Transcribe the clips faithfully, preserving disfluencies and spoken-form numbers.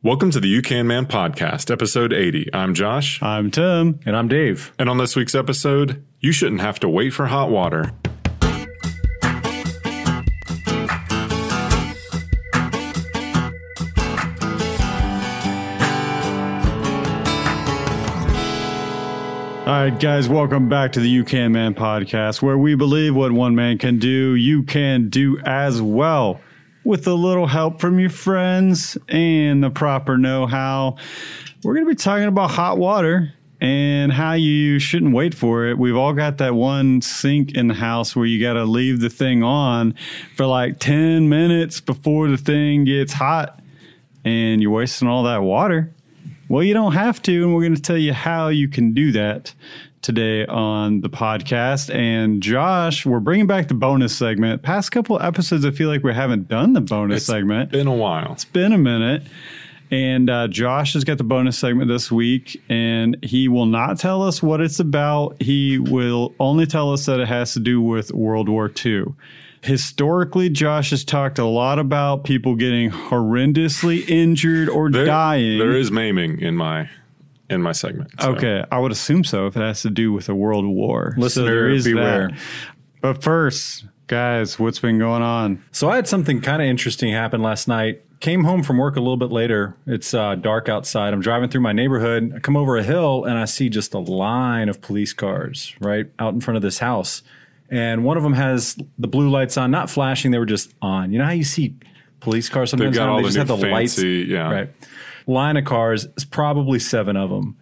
Welcome to the You Can Man podcast, episode eighty. I'm Josh. I'm Tim. And I'm Dave. And on this week's episode, you shouldn't have to wait for hot water. All right, guys, welcome back to the You Can Man podcast, where we believe what one man can do, you can do as well. With a little help from your friends and the proper know-how, we're going to be talking about hot water and how you shouldn't wait for it. We've all got that one sink in the house where you got to leave the thing on for like ten minutes before the thing gets hot and you're wasting all that water. Well, you don't have to, and we're going to tell you how you can do that today on the podcast. And Josh, we're bringing back the bonus segment. Past couple episodes, I feel like we haven't done the bonus It's segment. Been a while. It's been a minute. And uh, Josh has got the bonus segment this week, and he will not tell us what it's about. He will only tell us that it has to do with World War Two. Historically, Josh has talked a lot about people getting horrendously injured or There, dying. there is maiming in my in my segment. so. Okay, I would assume so if it has to do with a world war. Listener, so there is beware. that. But first, guys, what's been going on? So I had something kind of interesting happen last night. Came home from work a little bit later. It's uh, dark outside. I'm driving through my neighborhood. I come over a hill and I see just a line of police cars right out in front of this house. And one of them has the blue lights on, not flashing. They were just on. You know how you see police cars sometimes? They've got now? all They the just new have the fancy, lights. yeah. Right. Line of cars. It's probably seven of them.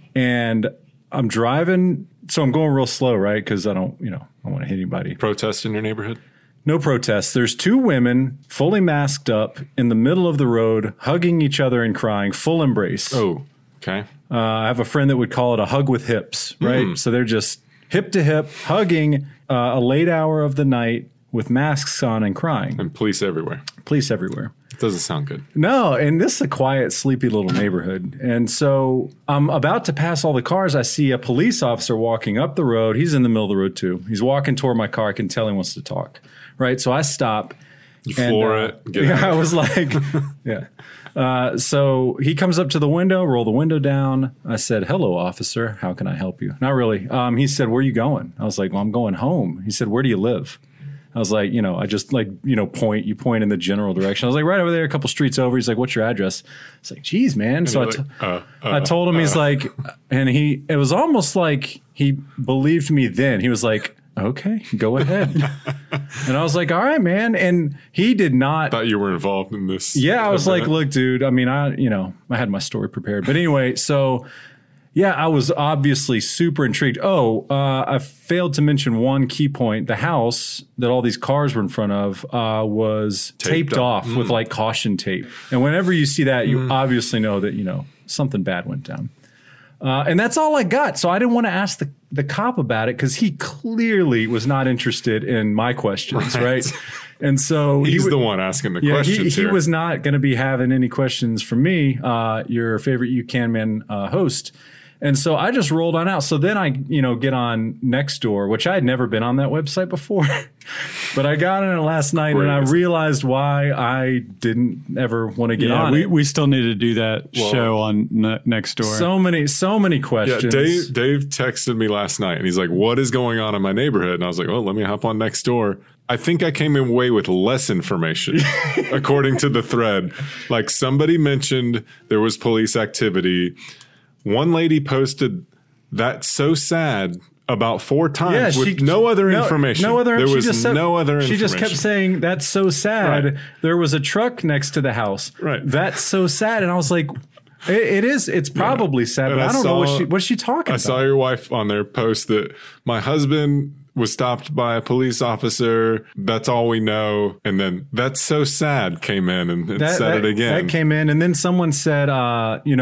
And I'm driving. So I'm going real slow, right? Because I don't, you know, I don't want to hit anybody. Protest in your neighborhood? No protests. There's two women fully masked up in the middle of the road, hugging each other and crying, full embrace. Oh, okay. Uh, I have a friend that would call it a hug with hips, right? Mm. So they're just hip to hip, hugging uh, a late hour of the night with masks on and crying. And police everywhere. Police everywhere. It doesn't sound good. No, and this is a quiet, sleepy little neighborhood. And so I'm about to pass all the cars. I see a police officer walking up the road. He's in the middle of the road, too. He's walking toward my car. I can tell he wants to talk. Right. So I stop. You and, floor uh, it. Get yeah, out. I was like, yeah. Uh, so he comes up to the window, roll the window down. I said, hello, officer. How can I help you? Not really. Um, he said, where are you going? I was like, well, I'm going home. He said, where do you live? I was like, you know, I just like, you know, point, you point in the general direction. I was like, right over there, a couple streets over. He's like, what's your address? It's like, geez, man. And So I, you're t- like, uh, uh, I told him, uh. he's like, and he, it was almost like he believed me then. He was like, okay, go ahead. And I was like, all right, man. And he did not. Thought you were involved in this. Yeah, I was like, event. look, dude, I mean, I, you know, I had my story prepared. But anyway, so yeah, I was obviously super intrigued. Oh, uh, I failed to mention one key point. The house that all these cars were in front of uh, was taped, Taped up. off Mm. with like caution tape. And whenever you see that, you obviously know that, you know, something bad went down. Uh, and that's all I got. So I didn't want to ask the, the cop about it because he clearly was not interested in my questions, right? Right. And so He's he, the one asking the yeah, questions he, he here. was not going to be having any questions from me, uh, your favorite You Can Man uh, host. And so I just rolled on out. So then I, you know, get on Nextdoor, which I had never been on that website before, but I got on it last night and I Great. realized why I didn't ever want to get Yeah, on we, it. we still need to do that Well, show on ne- next door. So many, so many Yeah, questions. Dave, Dave texted me last night and he's like, what is going on in my neighborhood? And I was like, well, let me hop on next door. I think I came away with less information according to the thread. Like somebody mentioned there was police activity. One lady posted that's so sad about four times with no other no- information. No other. there she was just said- no other She information. just kept saying, that's so sad. Right. There was a truck next to the house. Right. That's so sad. And I was like, it, it is. It's probably sad, And but I, I don't know what saw- she, what's she talking I about? saw your wife on there post that my husband was stopped by a police officer. That's all we know. And then that's so sad came in and, and that, said that, it again. That came in. And then someone said, uh, you know,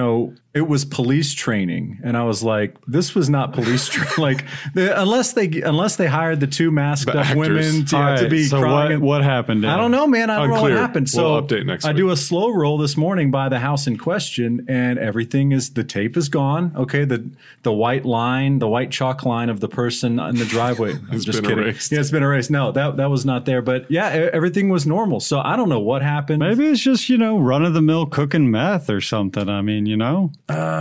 it was police training, and I was like, "This was not police training." Like, the, unless they unless they hired the two masked The up actors. women to, All right, to be so crying. what, what happened? I don't know, man. I don't know Unclear. what happened. So We'll update next I week. do a slow roll this morning by the house in question, and everything is the tape is gone. Okay, the the white line, the white chalk line of the person in the driveway. I'm It's just been kidding. erased. Yeah, it's been erased. No, that that was not there. But yeah, e- everything was normal. So I don't know what happened. Maybe it's just, you know, run of the mill cooking meth or something. I mean, you know,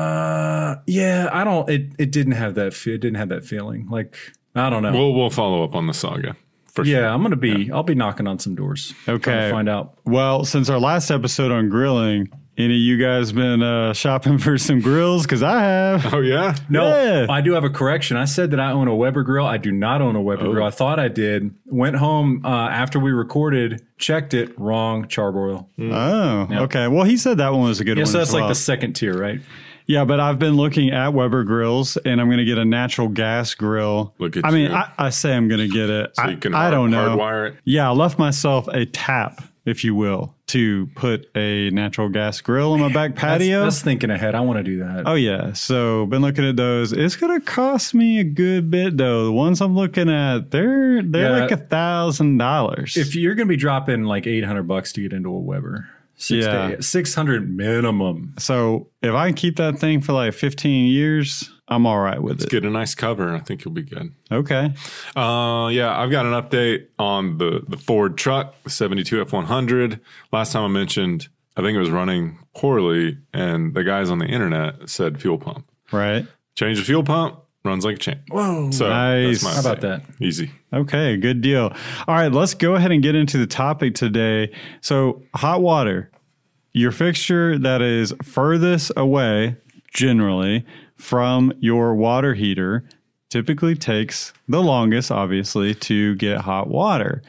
Uh, yeah, I don't. It it didn't have that. fe- It didn't have that feeling. Like I don't know. We'll we'll follow up on the saga for sure. yeah, I'm gonna be. I'll be knocking on some doors. Okay. trying to find out. well, since our last episode on grilling, any of you guys been uh, shopping for some grills? Because I have. Oh yeah. No, Yeah. I do have a correction. I said that I own a Weber grill. I do not own a Weber Oh. grill. I thought I did. Went home uh, after we recorded, checked it. Wrong charbroil. Oh, okay. Well, he said that one was a good Yeah, one. so that's as like well. the second tier, right? Yeah, but I've been looking at Weber grills, and I'm going to get a natural gas grill. Look at I mean, you. I, I say I'm going to get it. So I, you can I hard, don't know. hardwire it. Yeah, I left myself a tap, if you will, to put a natural gas grill on my back patio. That's, that's thinking ahead. I want to do that. Oh yeah, so been looking at those. It's gonna cost me a good bit though. The ones I'm looking at, they're they're Yeah. like a thousand dollars. If you're going to be dropping like eight hundred bucks to get into a Weber, six Yeah. to eight, six hundred minimum. So if I can keep that thing for like fifteen years, I'm all right with it. Get a nice cover, and I think you'll be good. Okay. Uh, yeah, I've got an update on the the Ford truck, the seventy-two F one hundred. Last time I mentioned, I think it was running poorly, and the guys on the internet said fuel pump. Right. Change the fuel pump, runs like a champ. Whoa. So Nice. that's my How about update. that? Easy. Okay, good deal. All right, let's go ahead and get into the topic today. So, hot water, your fixture that is furthest away, generally, from your water heater, typically takes the longest, obviously, to get hot water.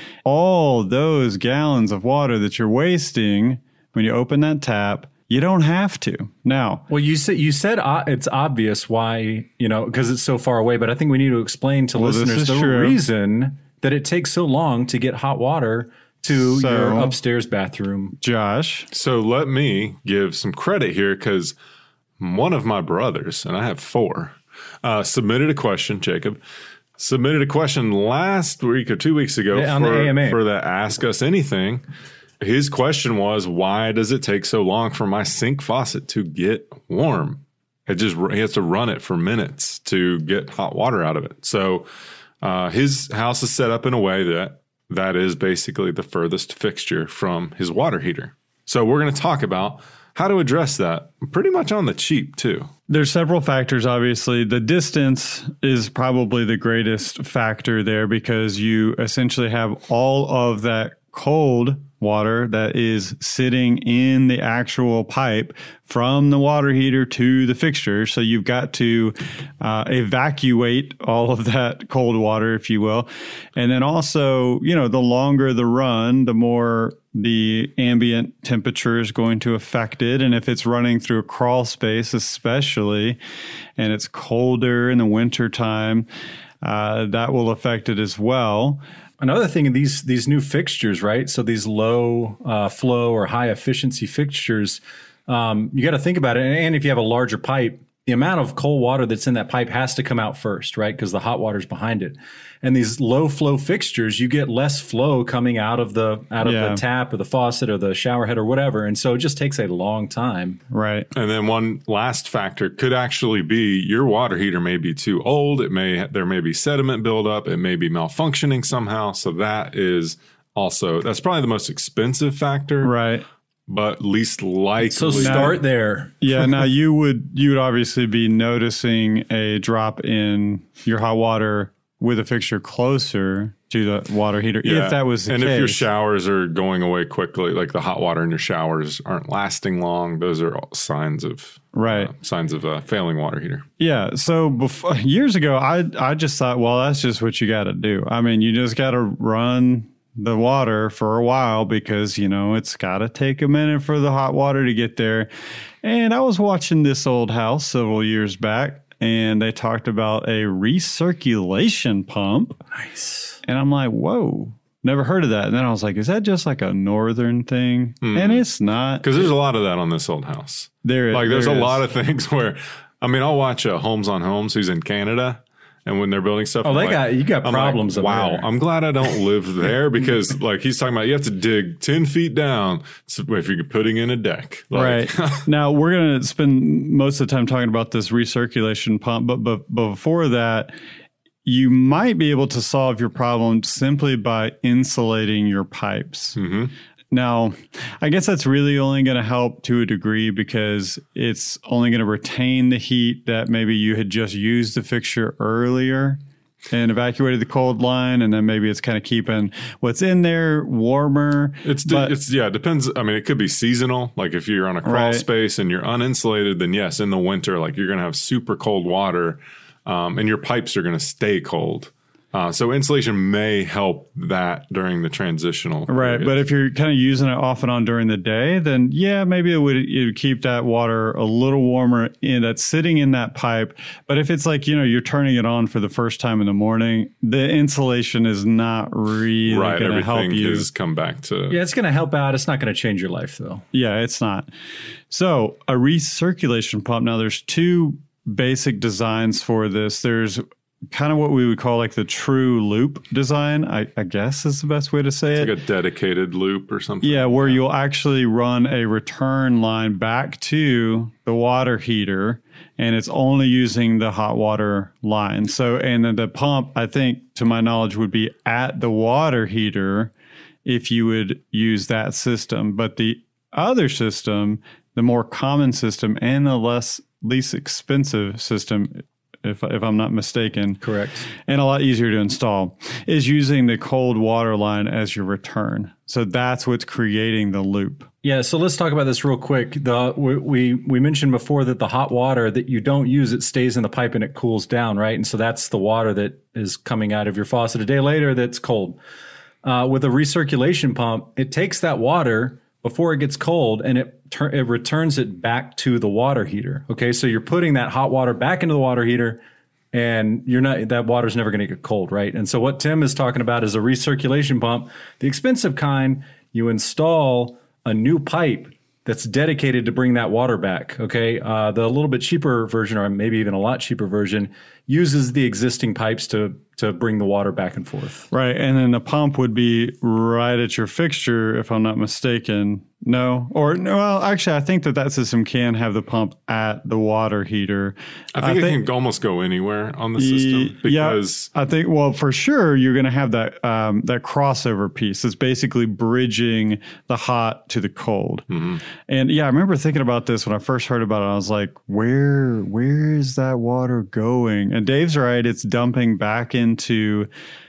All those gallons of water that you're wasting when you open that tap, you don't have to. Now, Well, you said you said uh, it's obvious why, you know, because it's so far away. But I think we need to explain to Well, this listeners is the true. reason that it takes so long to get hot water to So- your upstairs bathroom. Josh, So let me give some credit here because one of my brothers, and I have four, uh, submitted a question, Jacob, submitted a question last week or two weeks ago Yeah, on the for, A M A. for the Ask Us Anything. His question was, why does it take so long for my sink faucet to get warm? It just he has to run it for minutes to get hot water out of it. So uh, his house is set up in a way that that is basically the furthest fixture from his water heater. So we're going to talk about how to address that pretty much on the cheap too. there's several factors, obviously. The distance is probably the greatest factor there because you essentially have all of that cold water that is sitting in the actual pipe from the water heater to the fixture. So you've got to uh, evacuate all of that cold water, if you will. And then also, you know, the longer the run, the more the ambient temperature is going to affect it. And if it's running through a crawl space, especially, and it's colder in the wintertime, uh, that will affect it as well. Another thing in these these new fixtures, right? So these low uh, flow or high efficiency fixtures, um, you got to think about it. And if you have a larger pipe, the amount of cold water that's in that pipe has to come out first, right? Because the hot water's behind it. And these low flow fixtures, you get less flow coming out of the out of Yeah. the tap or the faucet or the shower head or whatever. And so it just takes a long time. Right. And then one last factor could actually be your water heater may be too old. It may there may be sediment buildup. It may be malfunctioning somehow. So that is also that's probably the most expensive factor, Right. but least likely. So start there. Yeah. Now you would you would obviously be noticing a drop in your hot water with a fixture closer to the water heater, Yeah. if that was the and case. if your showers are going away quickly, like the hot water in your showers aren't lasting long, those are all signs of Right. uh, signs of a failing water heater. Yeah. So before, years ago, I I just thought, well, that's just what you got to do. I mean, you just got to run the water for a while because, you know, it's got to take a minute for the hot water to get there. And I was watching this old house several years back, and they talked about a recirculation pump. Nice. And I'm like, whoa, never heard of that. And then I was like, is that just like a northern thing? Mm. And it's not. Because there's a lot of that on this old house. There, like there's there a is. lot of things where, I mean, I'll watch uh, Homes on Homes, who's in Canada. And when they're building stuff, oh, I'm they like, got you got I'm problems. Like, wow, there. I'm glad I don't live there because, like, he's talking about you have to dig ten feet down if you're putting in a deck. Like, right now, we're going to spend most of the time talking about this recirculation pump, but, but before that, you might be able to solve your problem simply by insulating your pipes. Mm-hmm. Now, I guess that's really only going to help to a degree because it's only going to retain the heat that maybe you had just used the fixture earlier and evacuated the cold line, and then maybe it's kind of keeping what's in there warmer. It's, but, it's yeah, it depends. I mean, it could be seasonal. Like if you're on a crawl right. space and you're uninsulated, then yes, in the winter, like you're going to have super cold water, um, and your pipes are going to stay cold. Uh, so insulation may help that during the transitional right. period. But if you're kind of using it off and on during the day, then yeah, maybe it would, it would keep that water a little warmer in that's sitting in that pipe. But if it's like, you know, you're turning it on for the first time in the morning, the insulation is not really right. going to help Everything you. has come back to yeah, it's going to help out. It's not going to change your life though. Yeah, it's not. So a recirculation pump. Now there's two basic designs for this. There's kind of what we would call like the true loop design, I, I guess is the best way to say it's it. like a dedicated loop or something. Yeah, where yeah. you'll actually run a return line back to the water heater, and it's only using the hot water line. So, and then the pump, I think, to my knowledge, would be at the water heater if you would use that system. But the other system, the more common system and the less least expensive system, if if I'm not mistaken. Correct. And a lot easier to install, is using the cold water line as your return. So that's what's creating the loop. Yeah, so let's talk about this real quick. The we, we we mentioned before that the hot water that you don't use, it stays in the pipe and it cools down, right? And so that's the water that is coming out of your faucet a day later that's cold. Uh, with a recirculation pump, it takes that water before it gets cold and it tur- it returns it back to the water heater. Okay, so you're putting that hot water back into the water heater, and you're not that water's never going to get cold, right? And so what Tim is talking about is a recirculation pump, the expensive kind. You install a new pipe that's dedicated to bring that water back. Okay, uh, the little bit cheaper version, or maybe even a lot cheaper version, uses the existing pipes to to bring the water back and forth. Right, and then the pump would be right at your fixture, if I'm not mistaken. No, or no, well, actually, I think that that system can have the pump at the water heater. I think I it think, can almost go anywhere on the system because yeah, I think, well, for sure, you're going to have that um, that crossover piece. It's basically bridging the hot to the cold. Mm-hmm. And yeah, I remember thinking about this when I first heard about it. I was like, where where is that water going? And Dave's right; it's dumping back into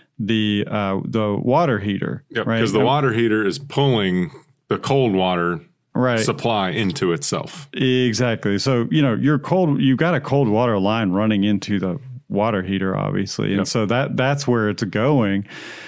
the uh, the water heater. Yep, right? because the water heater is pulling the cold water right. supply into itself. Exactly. So, you know, you're cold, you've got a cold water line running into the water heater, obviously. And yep. so that that's where it's going.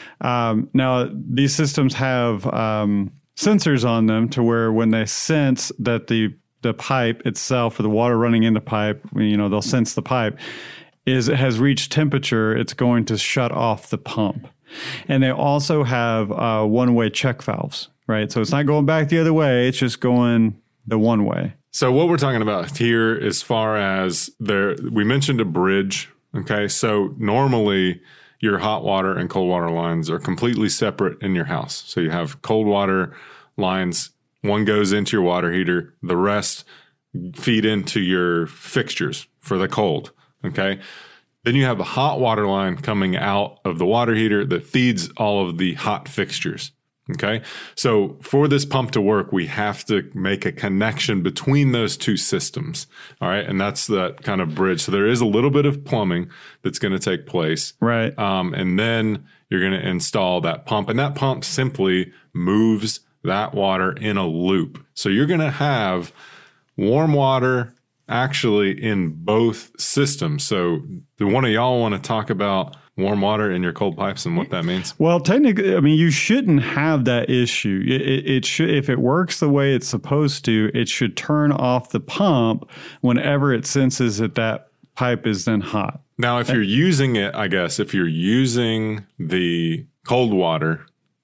Um, now, these systems have um, sensors on them to where when they sense that the the pipe itself or the water running in the pipe, you know, they'll sense the pipe is it has reached temperature, it's going to shut off the pump. And they also have uh, one-way check valves. Right. So it's not going back the other way. It's just going the one way. So what we're talking about here, as far as there, we mentioned a bridge. OK, so normally your hot water and cold water lines are completely separate in your house. So you have cold water lines. One goes into your water heater. The rest feed into your fixtures for the cold. OK, then you have a hot water line coming out of the water heater that feeds all of the hot fixtures. Okay, so for this pump to work, we have to make a connection between those two systems. All right, and that's that kind of bridge. So there is a little bit of plumbing that's going to take place. Right. Um, and then you're going to install that pump, and that pump simply moves that water in a loop. So you're going to have warm water actually in both systems. So do one of y'all want to talk about warm water in your cold pipes and what that means? Well, technically, I mean, you shouldn't have that issue. It, it, it should, if it works the way it's supposed to, it should turn off the pump whenever it senses that that pipe is then hot. Now, if you're using it, I guess, if you're using the cold water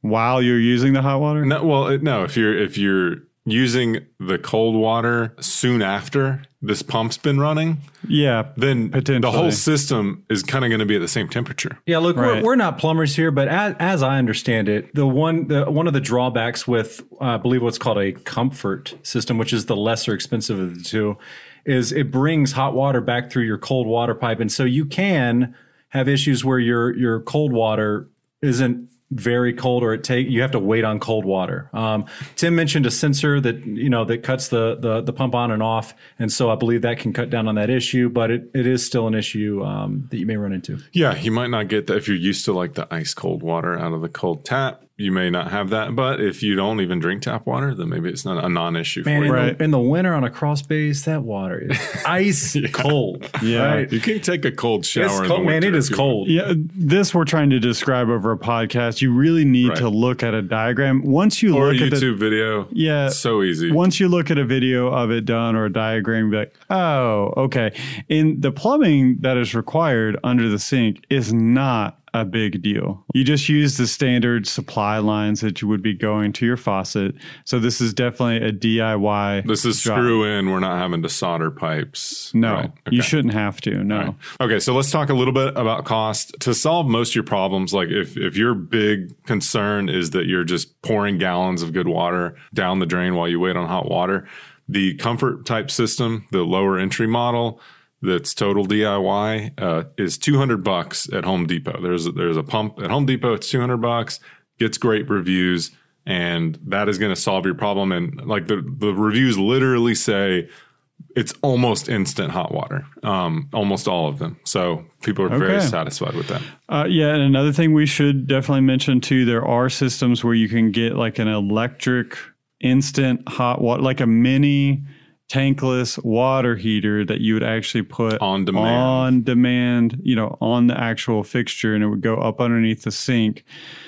while you're using the hot water? No, well, it- no. If you're if you're using the cold water soon after this pump's been running, Yeah, then the potentially. whole system is kind of going to be at the same temperature. Yeah, look, Right. we're, we're not plumbers here, but as, as I understand it, the one the one of the drawbacks with uh, I believe what's called a comfort system, which is the lesser expensive of the two, is it brings hot water back through your cold water pipe, and so you can have issues where your your cold water isn't very cold, or it take you have to wait on cold water. Um, Tim mentioned a sensor that you know that cuts the, the the pump on and off, and so I believe that can cut down on that issue. But it, it is still an issue um, that you may run into. Yeah, you might not get that if you're used to like the ice cold water out of the cold tap. You may not have that, but if you don't even drink tap water, then maybe it's not a non-issue Man, for in, you. Right. the, in the winter on a cross base, that water is ice cold. Yeah. Right? You can take a cold shower. It's in cold, the man. winter It if is you cold. Yeah, this we're trying to describe over a podcast. You really need Right. to look at a diagram. Once you want. Or a look at the YouTube video. Yeah. It's so easy. Once you look at a video of it done or a diagram, you'll be like, oh, okay. And the plumbing that is required under the sink is not a big deal. You just use the standard supply lines that you would be going to your faucet. So this is definitely a D I Y. This is job. screw in. We're not having to solder pipes. No, Right. you Okay. shouldn't have to. No. All right. Okay, so let's talk a little bit about cost. To solve most of your problems, like if, if your big concern is that you're just pouring gallons of good water down the drain while you wait on hot water, the comfort type system, the lower entry model, that's total D I Y, uh, is two hundred bucks at Home Depot. There's a, there's a pump at Home Depot. It's two hundred bucks, gets great reviews, and that is going to solve your problem. And like the, the reviews literally say it's almost instant hot water, um, almost all of them. So people are very Okay. satisfied with that. Uh, yeah, and another thing we should definitely mention too, there are systems where you can get like an electric instant hot water, like a mini tankless water heater that you would actually put On demand. on demand, you know, on the actual fixture, and it would go up underneath the sink.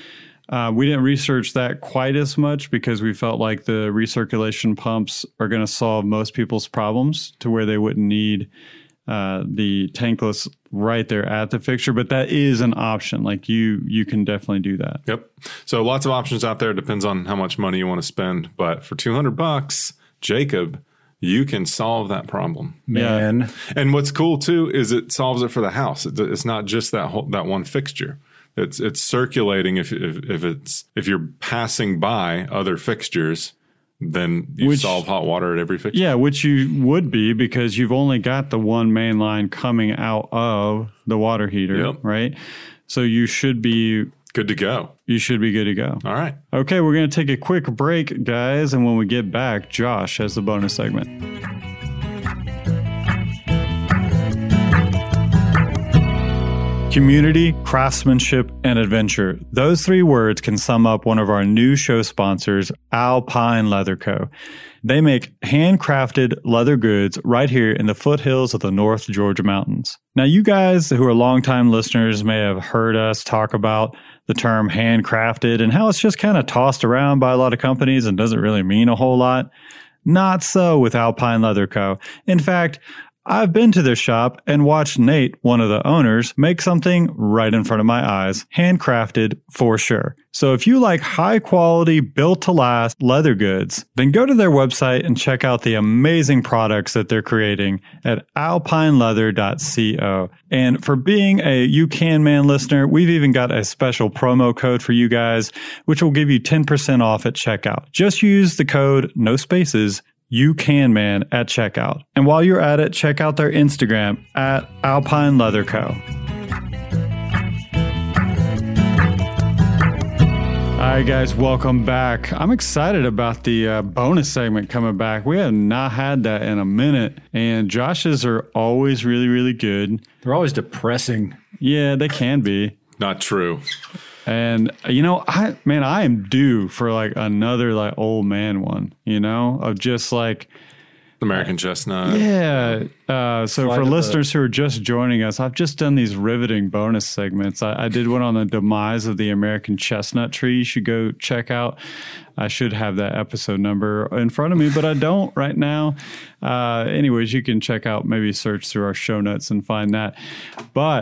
Uh, we didn't research that quite as much because we felt like the recirculation pumps are going to solve most people's problems to where they wouldn't need uh, the tankless right there at the fixture. But that is an option. Like you, you can definitely do that. Yep. So lots of options out there. Depends on how much money you want to spend. But for two hundred bucks, Jacob, you can solve that problem. Man. And what's cool too is it solves it for the house. It, it's not just that whole, that one fixture. It's it's circulating. If, if if it's if you're passing by other fixtures, then you Which- solve hot water at every fixture. Yeah, which you would be because you've only got the one main line coming out of the water heater, Yep. right? So you should be Good to go. you should be good to go. All right. Okay, we're going to take a quick break, guys, and when we get back, Josh has the bonus segment. Community, craftsmanship, and adventure. Those three words can sum up one of our new show sponsors, Alpine Leather Co. They make handcrafted leather goods right here in the foothills of the North Georgia mountains. Now, you guys who are longtime listeners may have heard us talk about the term handcrafted and how it's just kind of tossed around by a lot of companies and doesn't really mean a whole lot. Not so with Alpine Leather Co. In fact, I've been to their shop and watched Nate, one of the owners, make something right in front of my eyes, handcrafted for sure. So if you like high quality, built to last leather goods, then go to their website and check out the amazing products that they're creating at alpine leather dot co. And for being a You Can Man listener, we've even got a special promo code for you guys, which will give you ten percent off at checkout. Just use the code, no spaces, You Can Man at checkout. And while you're at it, check out their Instagram at Alpine Leather Co. All right, guys, welcome back. I'm excited about the uh, bonus segment coming back. We have not had that in a minute, and Josh's are always really, really good. They're always depressing. Yeah, they can be. Not true. And you know, I man, I am due for like another like old man one, you know, of just like American chestnut. yeah. Uh, so Fly for to the- listeners who are just joining us, I've just done these riveting bonus segments. I, I did one on the demise of the American chestnut tree. You should go check out. I should have that episode number in front of me, but I don't right now. Uh, anyways, you can check out, maybe search through our show notes and find that. But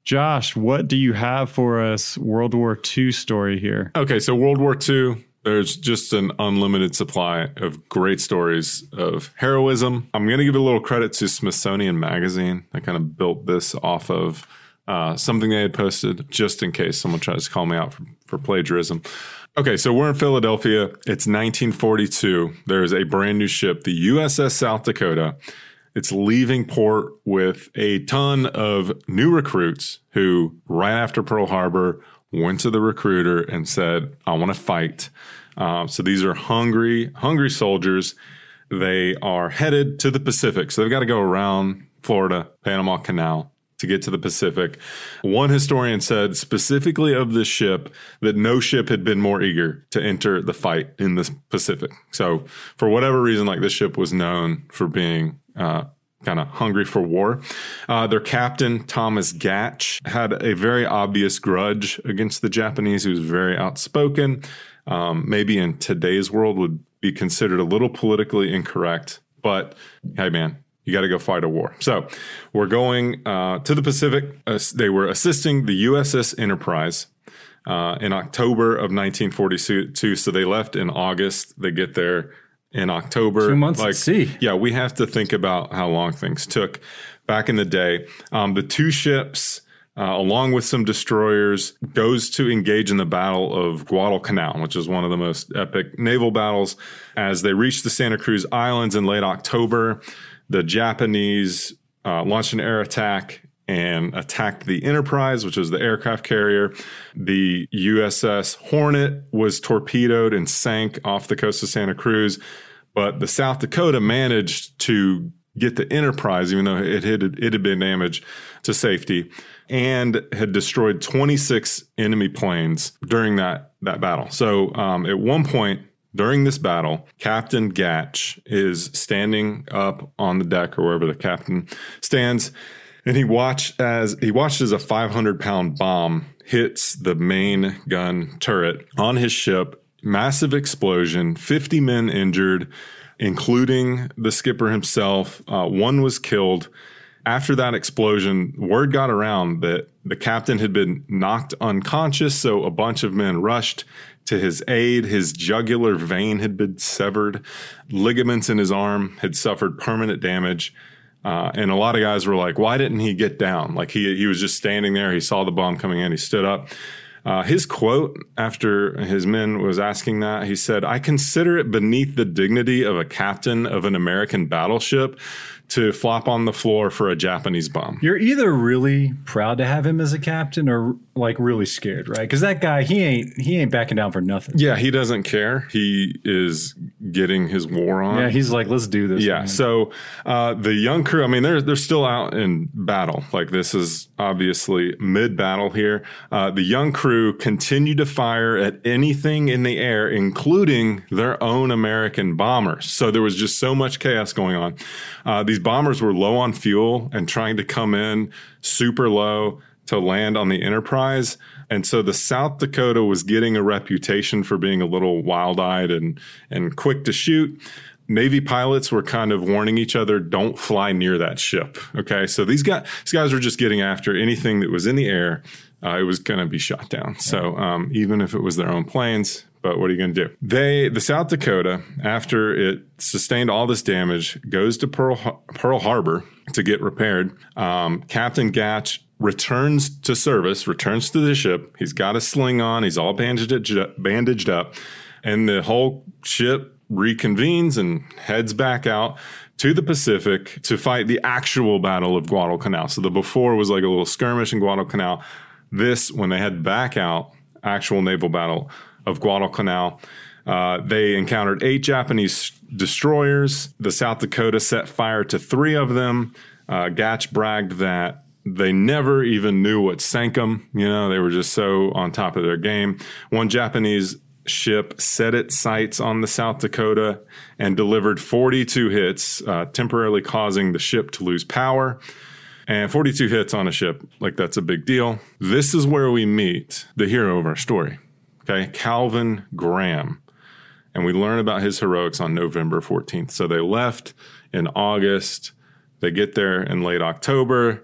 Josh, what do you have for us World War Two story here? Okay, so World War Two, there's just an unlimited supply of great stories of heroism. I'm going to give a little credit to Smithsonian Magazine. I kind of built this off of uh, something they had posted, just in case someone tries to call me out for, for plagiarism. Okay, so we're in Philadelphia. It's nineteen forty-two. There's a brand new ship, the U S S South Dakota. It's leaving port with a ton of new recruits who, right after Pearl Harbor, went to the recruiter and said, I want to fight. Um, so these are hungry, hungry soldiers. They are headed to the Pacific. So they've got to go around Florida, Panama Canal to get to the Pacific. One historian said specifically of this ship that no ship had been more eager to enter the fight in the Pacific. So for whatever reason, like this ship was known for being uh, kind of hungry for war. Uh, their captain, Thomas Gatch, had a very obvious grudge against the Japanese. He was very outspoken. Um, maybe in today's world would be considered a little politically incorrect, but hey, man, you got to go fight a war. So we're going uh, to the Pacific. Uh, they were assisting the U S S Enterprise uh, in October of nineteen forty-two. So they left in August. They get there in October. Two months like, at sea. Yeah, we have to think about how long things took back in the day. Um, the two ships, uh, along with some destroyers, goes to engage in the Battle of Guadalcanal, which is one of the most epic naval battles. As they reach the Santa Cruz Islands in late October, the Japanese uh, launched an air attack and attacked the Enterprise, which was the aircraft carrier. The U S S Hornet was torpedoed and sank off the coast of Santa Cruz. But the South Dakota managed to get the Enterprise, even though it had, it had been damaged, to safety, and had destroyed twenty-six enemy planes during that, that battle. So um, at one point during this battle, Captain Gatch is standing up on the deck or wherever the captain stands, and he watched as he watched as a five hundred pound bomb hits the main gun turret on his ship. Massive explosion, fifty men injured, including the skipper himself. Uh, one was killed. After that explosion, word got around that the captain had been knocked unconscious, so a bunch of men rushed to his aid. His jugular vein had been severed. Ligaments in his arm had suffered permanent damage. Uh, and a lot of guys were like, why didn't he get down? Like he he was just standing there. He saw the bomb coming in. He stood up. Uh, his quote after his men was asking that, he said, I consider it beneath the dignity of a captain of an American battleship to flop on the floor for a Japanese bomb. You're either really proud to have him as a captain or like really scared, right? Because that guy, he ain't he ain't backing down for nothing. Yeah, he doesn't care. He is getting his war on. Yeah, he's like, let's do this. Yeah, man. so uh, the young crew, I mean, they're, they're still out in battle. Like this is obviously mid-battle here. Uh, the young crew continue to fire at anything in the air, including their own American bombers. So there was just so much chaos going on. Uh, these bombers were low on fuel and trying to come in super low to land on the Enterprise. And so the South Dakota was getting a reputation for being a little wild-eyed and, and quick to shoot. Navy pilots were kind of warning each other, don't fly near that ship. Okay, so these guys, these guys were just getting after anything that was in the air. Uh, it was going to be shot down. So um, even if it was their own planes, but what are you going to do? They, the South Dakota, after it sustained all this damage, goes to Pearl, Pearl Harbor to get repaired. Um, Captain Gatch returns to service, returns to the ship. He's got a sling on. He's all bandaged, bandaged up. And the whole ship reconvenes and heads back out to the Pacific to fight the actual Battle of Guadalcanal. So the before was like a little skirmish in Guadalcanal. This, when they head back out, actual naval battle of Guadalcanal, uh, they encountered eight Japanese destroyers. The South Dakota set fire to three of them. Uh, Gatch bragged that they never even knew what sank them. You know, they were just so on top of their game. One Japanese ship set its sights on the South Dakota and delivered forty-two hits, uh, temporarily causing the ship to lose power. And forty-two hits on a ship, like that's a big deal. This is where we meet the hero of our story, okay, Calvin Graham. And we learn about his heroics on November fourteenth. So they left in August. They get there in late October.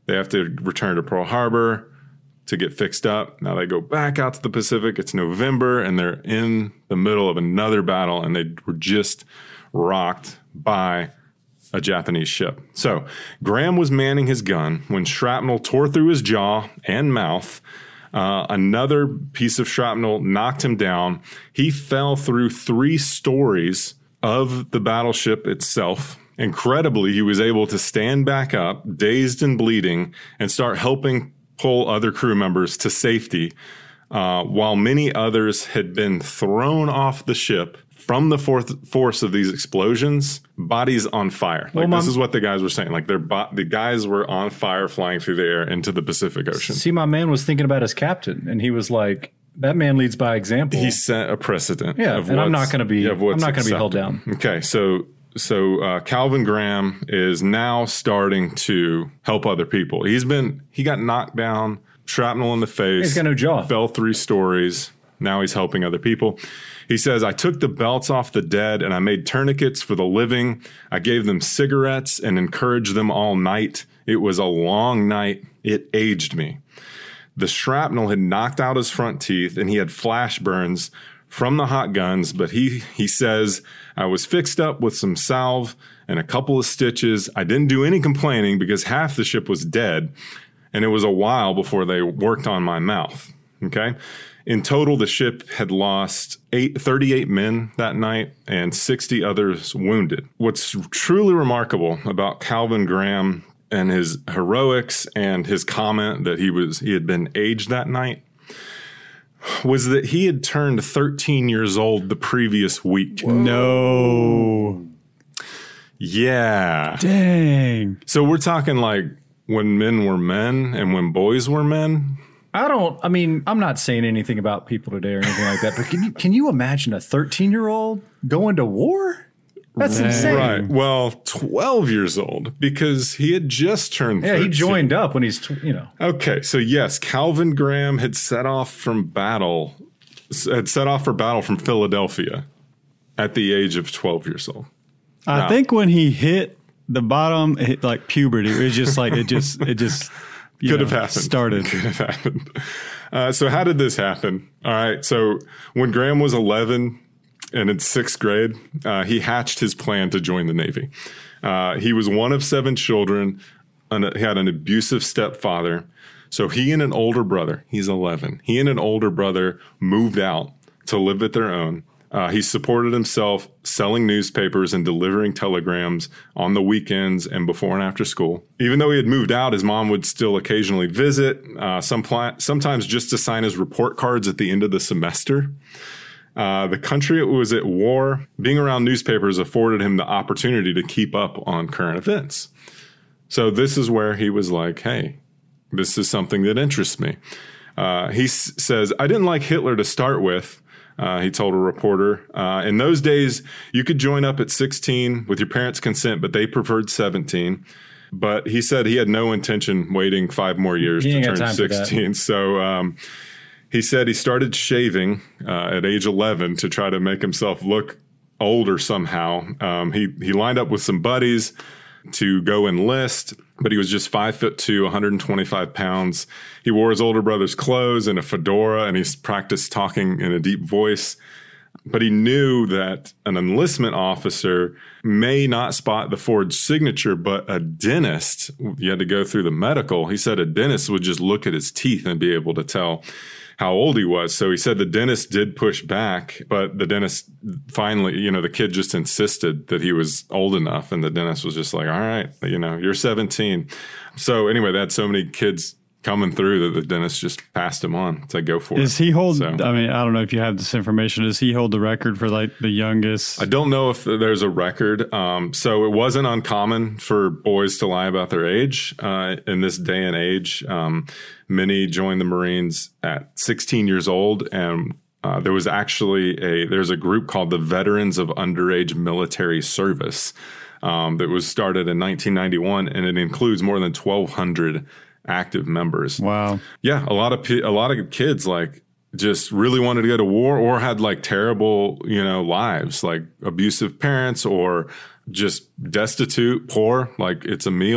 They have to return to Pearl Harbor to get fixed up. Now they go back out to the Pacific. It's November, and they're in the middle of another battle, and they were just rocked by a Japanese ship. So Graham was manning his gun when shrapnel tore through his jaw and mouth. Uh, another piece of shrapnel knocked him down. He fell through three stories of the battleship itself. Incredibly, he was able to stand back up, dazed and bleeding, and start helping pull other crew members to safety, uh, while many others had been thrown off the ship from the fourth force of these explosions, bodies on fire. Like, well, this is what the guys were saying. Like, their bo- the guys were on fire flying through the air into the Pacific Ocean. See, my man was thinking about his captain, and he was like, that man leads by example. He set a precedent. Yeah, of and I'm not going to be, yeah, I'm not going to be held down. Okay, so... So uh, Calvin Graham is now starting to help other people. He's been he got knocked down, shrapnel in the face. He's got no jaw. Fell three stories. Now he's helping other people. He says, I took the belts off the dead and I made tourniquets for the living. I gave them cigarettes and encouraged them all night. It was a long night. It aged me. The shrapnel had knocked out his front teeth and he had flash burns from the hot guns, but he he says, I was fixed up with some salve and a couple of stitches. I didn't do any complaining because half the ship was dead, and it was a while before they worked on my mouth. Okay? In total, the ship had lost eight, thirty-eight men that night and sixty others wounded. What's truly remarkable about Calvin Graham and his heroics and his comment that he was he had been aged that night was that he had turned thirteen years old the previous week. Whoa. No. Yeah. Dang. So we're talking like when men were men and when boys were men. I don't, I mean, I'm not saying anything about people today or anything like that, but can you, can you imagine a thirteen-year-old going to war? That's Dang. insane. Right. Well, twelve years old because he had just turned Yeah, thirteen. he joined up when he's, tw- you know. Okay, so yes, Calvin Graham had set off from battle, had set off for battle from Philadelphia at the age of twelve years old. I now, think when he hit the bottom, it hit like puberty. It was just like, it just, it just you could know, have happened. started. Could have happened. Uh, so how did this happen? All right, so when Graham was eleven, and in sixth grade, uh, he hatched his plan to join the Navy. Uh, he was one of seven children. And he had an abusive stepfather. So he and an older brother, he's eleven, he and an older brother moved out to live at their own. Uh, he supported himself selling newspapers and delivering telegrams on the weekends and before and after school. Even though he had moved out, his mom would still occasionally visit, uh, some pl- sometimes just to sign his report cards at the end of the semester. Uh, the country was at war. Being around newspapers afforded him the opportunity to keep up on current events. So this is where he was like, hey, this is something that interests me. Uh, he s- says, I didn't like Hitler to start with, uh, he told a reporter. Uh, in those days, you could join up at sixteen with your parents' consent, but they preferred seventeen. But he said he had no intention waiting five more years He to ain't got turn time for that. sixteen. So um, he said he started shaving uh, at age eleven to try to make himself look older somehow. Um, he he lined up with some buddies to go enlist, but he was just five foot two, one hundred twenty-five pounds. He wore his older brother's clothes and a fedora, and he practiced talking in a deep voice. But he knew that an enlistment officer may not spot the forged signature, but a dentist, you had to go through the medical. He said a dentist would just look at his teeth and be able to tell how old he was. So he said the dentist did push back, but the dentist finally, you know, the kid just insisted that he was old enough. And the dentist was just like, all right, you know, you're seventeen. So anyway, they had so many kids coming through that the dentist just passed him on to go for it. Is he hold? So, I mean, I don't know if you have this information. Does he hold the record for like the youngest? I don't know if there's a record. Um, so it wasn't uncommon for boys to lie about their age uh, in this day and age. Um, many joined the Marines at sixteen years old, and uh, there was actually a there's a group called the Veterans of Underage Military Service um, that was started in nineteen ninety-one, and it includes more than twelve hundred active members. Wow. Yeah, a lot of a lot of kids like just really wanted to go to war or had like terrible, you know, lives, like abusive parents or just destitute, poor, like it's a meal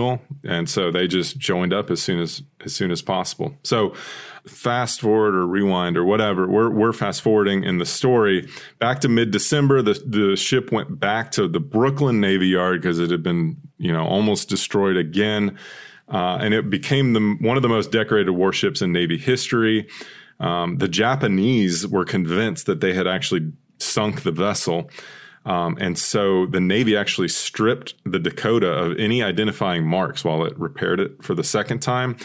And so they just joined up as soon as as soon as possible. So fast forward or rewind or whatever, we're we're fast forwarding in the story back to mid-December. The the ship went back to the Brooklyn Navy Yard because it had been, you know, almost destroyed again. Uh, and it became the, one of the most decorated warships in Navy history. Um, the Japanese were convinced that they had actually sunk the vessel. Um, and so the Navy actually stripped the Dakota of any identifying marks while it repaired it for the second time.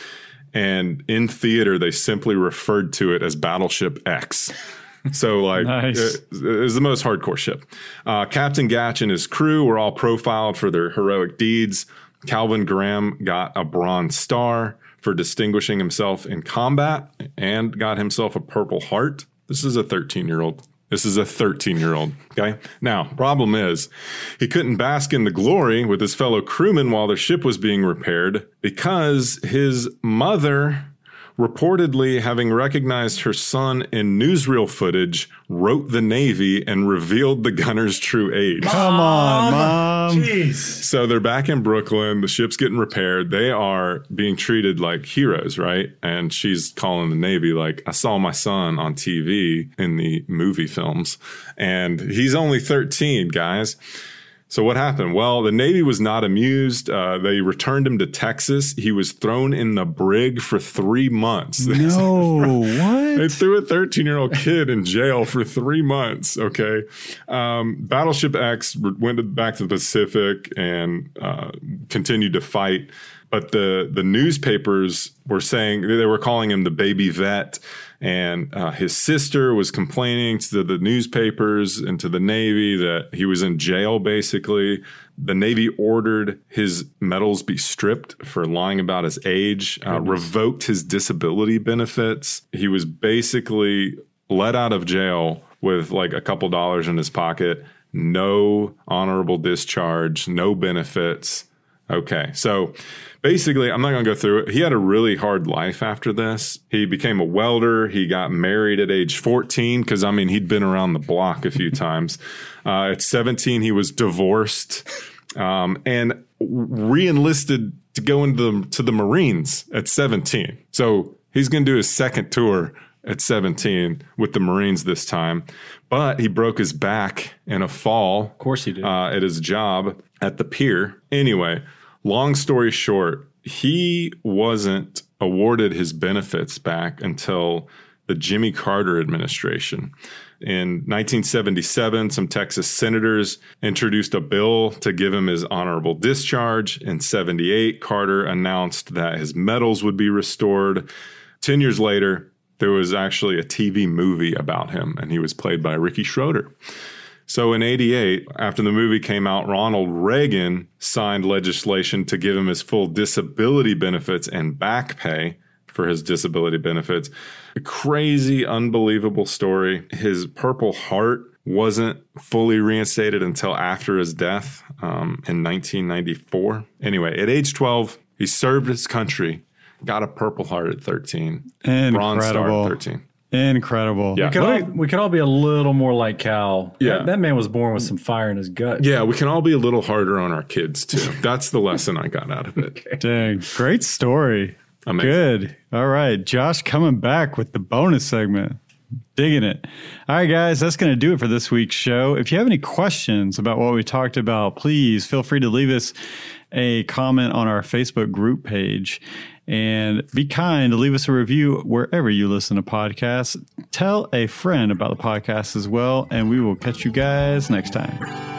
And in theater, they simply referred to it as Battleship X. So, like, nice. it, it was the most hardcore ship. Uh, Captain Gatch and his crew were all profiled for their heroic deeds. Calvin Graham got a Bronze Star for distinguishing himself in combat and got himself a Purple Heart. This is a thirteen-year-old. This is a thirteen-year-old, okay? Now, problem is, he couldn't bask in the glory with his fellow crewmen while their ship was being repaired because his mother, reportedly having recognized her son in newsreel footage, wrote the Navy and revealed the gunner's true age. Come on, Mom. Jeez. So they're back in Brooklyn. The ship's getting repaired. They are being treated like heroes, right? And she's calling the Navy like, I saw my son on T V in the movie films, and he's only thirteen, guys. So what happened? Well, the Navy was not amused. Uh, they returned him to Texas. He was thrown in the brig for three months. No, what? They threw a thirteen-year-old kid in jail for three months, okay? Um, Battleship X went back to the Pacific and uh, continued to fight. But the, the newspapers were saying, they were calling him the baby vet. And uh, his sister was complaining to the newspapers and to the Navy that he was in jail, basically. The Navy ordered his medals be stripped for lying about his age, uh, revoked his disability benefits. He was basically let out of jail with like a couple dollars in his pocket, no honorable discharge, no benefits. Okay, so basically, I'm not going to go through it. He had a really hard life after this. He became a welder. He got married at age fourteen because, I mean, he'd been around the block a few times. Uh, at seventeen, he was divorced um, and re-enlisted to go into the, to the Marines at seventeen. So he's going to do his second tour at seventeen with the Marines this time. But he broke his back in a fall. Of course he did. Uh, at his job at the pier. Anyway, long story short, he wasn't awarded his benefits back until the Jimmy Carter administration. In nineteen seventy-seven, some Texas senators introduced a bill to give him his honorable discharge. In seventy-eight, Carter announced that his medals would be restored. Ten years later, there was actually a T V movie about him, and he was played by Ricky Schroeder. So in eighty-eight, after the movie came out, Ronald Reagan signed legislation to give him his full disability benefits and back pay for his disability benefits. A crazy, unbelievable story. His Purple Heart wasn't fully reinstated until after his death um, in nineteen ninety-four. Anyway, at age twelve, he served his country, got a Purple Heart at thirteen, Incredible. Bronze Star at thirteen. Incredible. Yeah. We could, all, we could all be a little more like Cal. Yeah. That, that man was born with some fire in his gut. Yeah, we can all be a little harder on our kids, too. That's the lesson I got out of it. Okay. Dang. Great story. Amazing. Good. All right. Josh coming back with the bonus segment. Digging it. All right, guys, that's going to do it for this week's show. If you have any questions about what we talked about, please feel free to leave us a comment on our Facebook group page. And be kind to leave us a review wherever you listen to podcasts. Tell a friend about the podcast as well, and we will catch you guys next time.